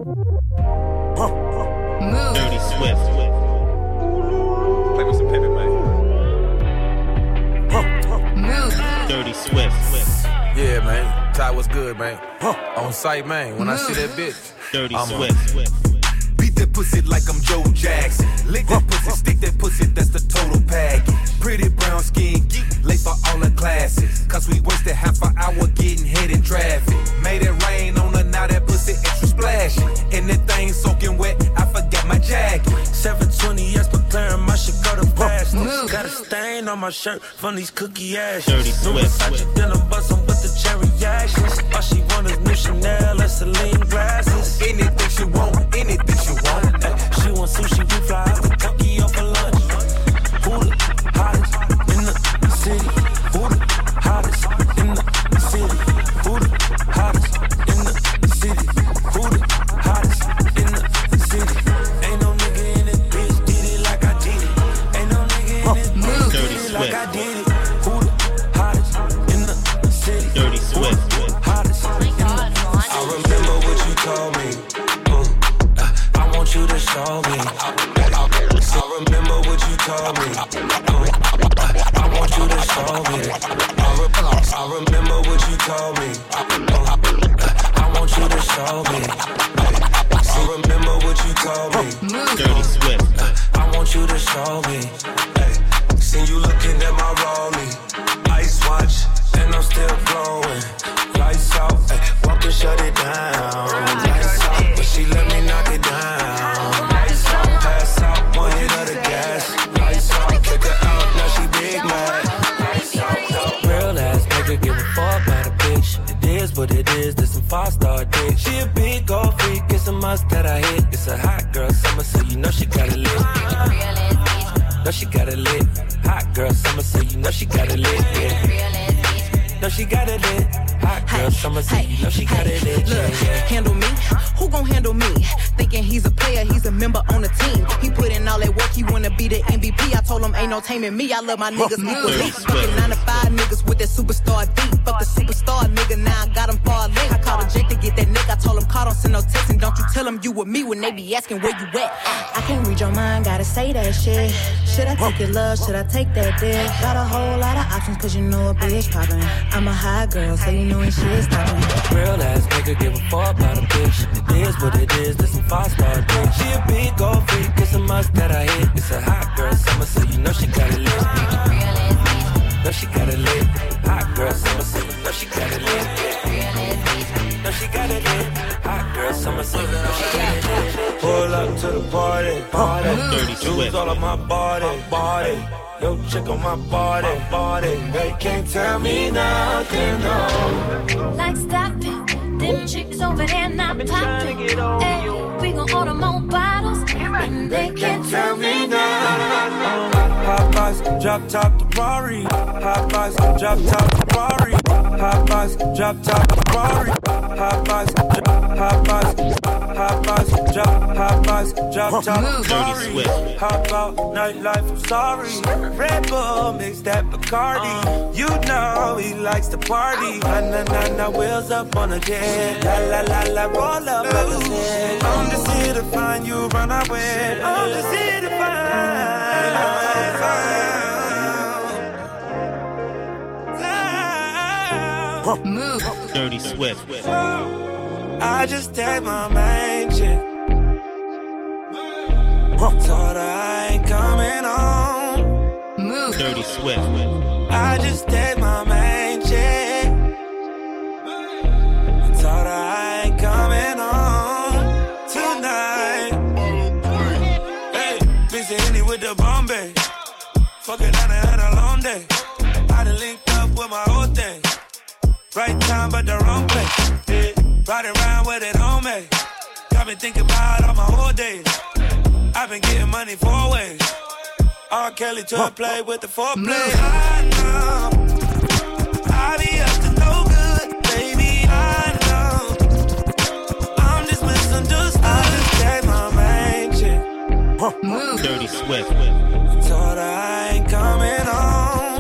Move. Dirty Swift. Play me some Pippin, man. Move. Dirty Swift. Yeah, man. Ty, what's good, man? On site, man. When I see that bitch, Dirty I'm Swift. Beat that pussy like I'm Joe Jackson. Lick that pussy, stick that pussy, that's the total package. Pretty brown skin, geek, late for all the classes. Cause we wasted half an hour getting hit in traffic. Made it rain on her, now that pussy extra splashy. And that thing soaking wet, I forgot my jacket. 720, yes, but clearing my shit go to pass. Got a stain on my shirt from these cookie ashes. Dirty Swift. Then I'm bustin' with the cherry actions. All she want is new Chanel and Celine glasses. Anything she want, anything she want. She want sushi, we fly out to Tokyo for lunch. Who the hottest in the city? Who the hottest in the city? Who the hottest in the city? Who the hottest in the city? Ain't no nigga in this bitch did it like I did it. Ain't no nigga in this bitch did it like I did it. Who the hottest in the city? Dirty Swift. Hottest in the I remember what you told me. I want you to show me. I remember what you told me. I want you to show me. I remember what you told me. I want you to show me. I remember what you told me. Dirty Swift. I want you to show me. Seen you looking at my rollie. Ice watch, and I'm still glowing. Lights out, walk and shut it down. Lights out, but she let me knock it down. Lights out, pass out, one hit of the gas. Lights out, kick her out, now she big mad. Lights out, real ass nigga, give a fuck about a bitch. It is what it is, this some 5-star dick. She a big gold freak, it's a must that I hit. It's a hot girl summer, so you know she got it lit. Know she got it lit. Hot girl summer, so you know she got it lit. Yeah. Know she got it lit. Hot girl summer, so you know she got it lit. Look, handle me? Who gon' handle me? Thinking he's a player, he's a member on the team. He put in all that work, he wanna be the MVP. I told him ain't no taming me, I love my niggas equally. Fucking 9 to 5 niggas with that superstar beat. Fuck the superstar nigga, now I got him far link. I called a Jake to get that nigga, I told him call, don't send no text. And don't you tell him you with me when they be asking where you at. I can't read your mind, gotta say that shit. Should I take your love, should I take that dick? Got a whole lot of options, cause you know a bitch poppin'. I'm a high girl, so you know when shit's stoppin'. Real ass nigga, give a fuck about a bitch. It is what it is, this some 5-star dick. She a big gold freak, it's a must that I hit. It's a hot girl summer, so you know she got it lit. Know she got it lit. Hot girl summer, so you know she got it lit. Know she got it lit. Hot girl summer, so you know she got it lit. Pull up to the party. Dirty Jewels Swift. all on my body. Yo, chick on my body. They can't tell me nothing, no. Like stop it, them chicks over there not popping. Hey, we gon' order more bottles, and they can't tell me nothing. Popeyes, drop top the Rari. Popeyes, drop top the Rari. Popeyes, drop top the Rari. Popeyes, drop top the Rari. Hop out, nightlife, I'm sorry. Red Bull, mix that Bacardi. You know he likes to party. Na, wheels up on the jet. La, roll up on the set. I'm just here to find you, run away. I'm just here to find. Move. Dirty Swift. I just tagged my main chick. Told her I ain't coming home. Move. Dirty Swift. I just tagged my main chick. Told her I ain't coming home tonight. Hey, mix the Henny with the Bombay. Fuck it, I done had a long day. I done linked up with my whole thing. Right time, but the wrong place. Yeah. Ride around with it, homie. Got me thinking about all my whole days. I've been getting money 4 ways. R. Kelly to play with the foreplay. I know I be up to no good, baby. I know I'm just misunderstood. I just gave my main chick. Move. Dirty Swift. Told her I ain't coming home.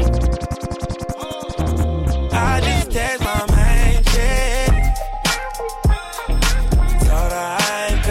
I just text my main chick. Told her I ain't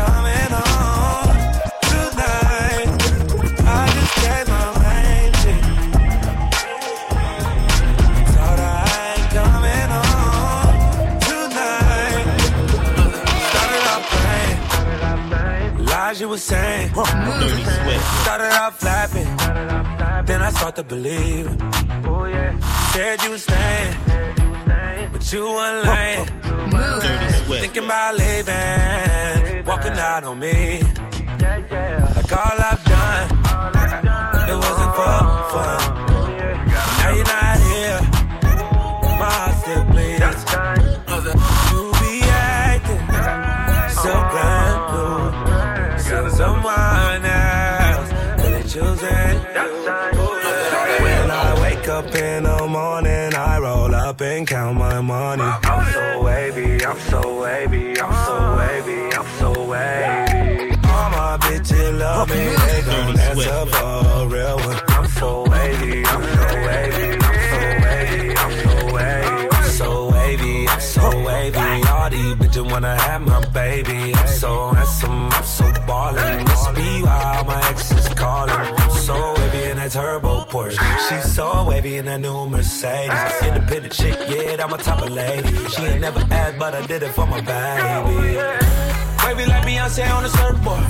as you were saying. Dirty Swift. Started off laughing, then I start to believe. Said you was staying, but you weren't lying. Dirty Swift. Thinking about leaving, walking out on me. Like all I've done, it wasn't for fun. Now you're not here, my heart still bleeds. You be acting so brand new, so someone else really choosing you. When I wake up in the morning, I roll up and count my money. I'm so wavy, I'm so wavy, I'm so wavy, I'm so wavy. All my bitches love me, they gon' answer for a real one. I'm so wavy, I'm so wavy, I'm so wavy, I'm so wavy. I'm so wavy, I'm so wavy. All these bitches wanna have my baby. I'm so handsome, I'm so ballin'. Must be why my ex is calling. I'm so wavy in that turbo Porsche. She's so wavy in that new Mercedes. Independent chick, yeah, I'm a type of lady. She ain't never asked, but I did it for my baby. Wavy like Beyonce on the surfboard.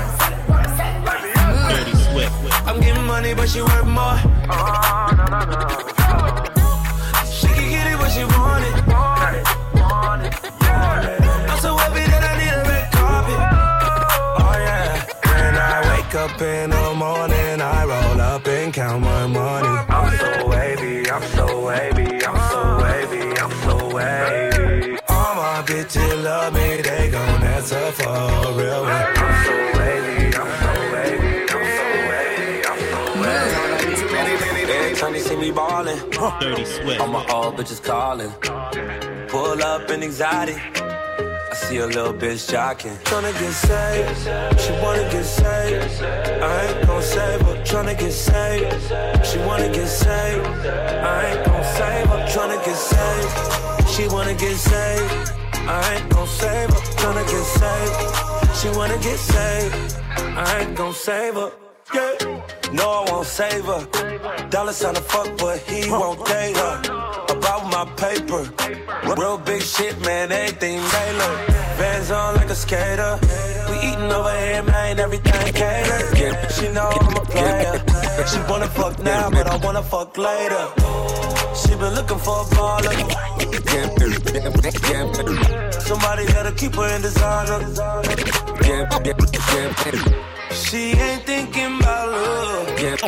Dirty Swift. I'm getting money, but she worth more. She can get it, but she want it. I'm so wavy that I need a red carpet. Oh yeah. When I wake up in the morning, I roll up and count my money. I'm so wavy, I'm so wavy, I'm so wavy, I'm so wavy. All my bitches love me, they gon' answer for a real one. I'm so wavy, I'm so wavy, I'm so wavy, I'm so wavy. Every time they see me ballin', Dirty Swift. all my old bitches callin'. Pull up in anxiety, I see a little bitch jockin'. Tryna get saved, she wanna get saved. I ain't gon' save her, tryna get saved. She wanna get saved, I ain't gon' save her. Tryna get saved, she wanna get saved. I ain't gon' save her, tryna get saved. She wanna get saved, I ain't gon' save her. Yeah. No, I won't save her. Dollar sign to fuck, but he won't date her. About my paper, real big shit, man, everything Taylor. Vans on like a skater. We eatin' over here, man, everything catered. She know I'm a player. She wanna fuck now, but I wanna fuck later. She been looking for a baller. Somebody gotta keep her in designer. She ain't thinking about love.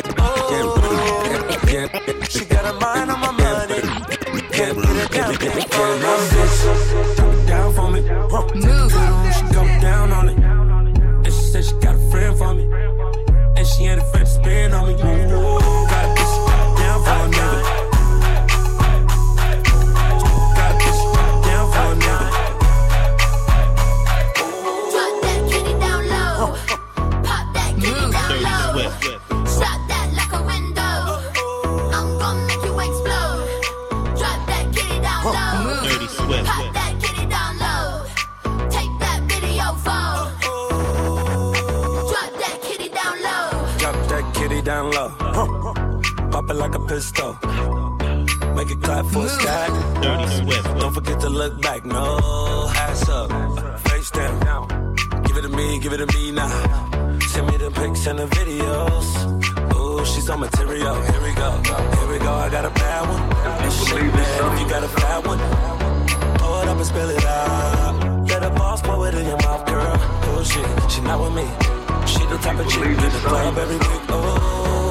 She got a mind on my money. Can't put it down, can't put it down. Drop it down for me. She go down on it. And she said she got a friend for me. And she ain't a friend to spend on me. Got a bitch down for a nigga. Got a bitch down for a nigga. Drop that kitty down low. Pop that kitty down low. Shot that like a window. I'm gon' make you explode. Drop that kitty down low. Dirty Swift. Pop that kitty down low. Take that video phone. Drop that kitty down low. Drop that kitty down low. Pop it like a pistol. Make it clap for a stack. Dirty Swift. Don't forget to look back, no ass up, face down. Give it to me now. Send me the pics and the videos. Ooh, she's on material. Here we go. I got a bad one. And she bad if you got a fat one. Pour it up and spill it out. Let a boss pour it in your mouth, girl. Oh shit, she not with me. She the type of chick in the club every week. Oh,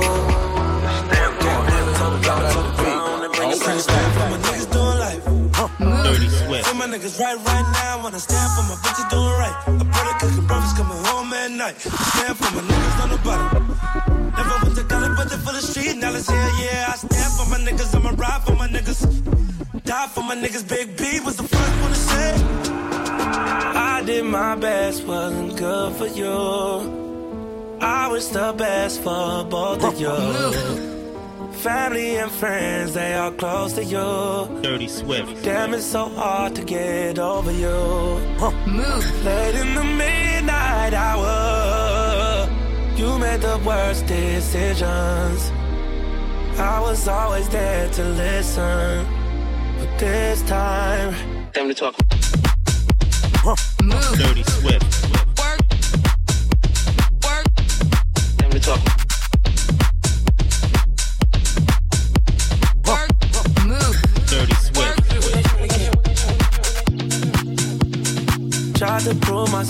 drop it to the ground and bring it back. For my niggas doing life. Dirty Swift. For my niggas right now. Wanna stand for my bitches doing right. I pray the cooking brothers coming home at night. Stand for my niggas on the bottom. Never went to college, but they for the street. Now let's hear, yeah. I stand for my niggas. I'ma ride for my niggas. Die for my niggas. Big B was the first one to say. I did my best, wasn't good for you. I wish the best for both of you. Family and friends, they are close to you. Dirty Swift. Damn, it's so hard to get over you. Late in the midnight hour, you made the worst decisions. I was always there to listen, but this time, Time to talk. Dirty Swift.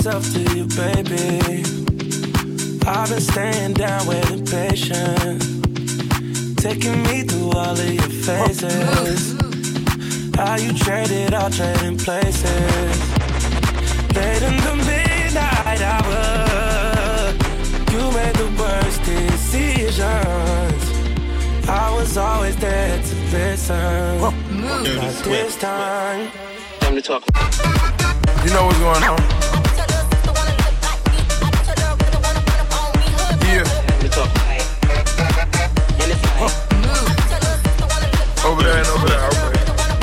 myself to you, baby. I've been staying down, waiting patient, taking me through all of your phases. How you traded, all trading places. Late in the midnight hour, you made the worst decisions. I was always there to listen. Not this time. Time to talk. You know what's going on? Yeah. Over there and over there, okay.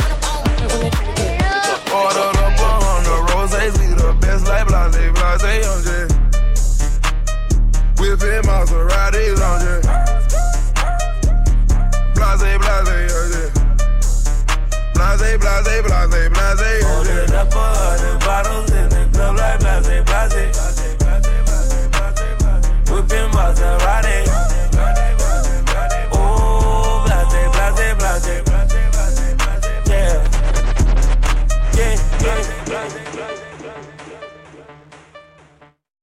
Ordered up on the roses, we the best like blase, blase, on J. Whipping Maseratis on J. Blase, blase, on J. Blase, blase, blase.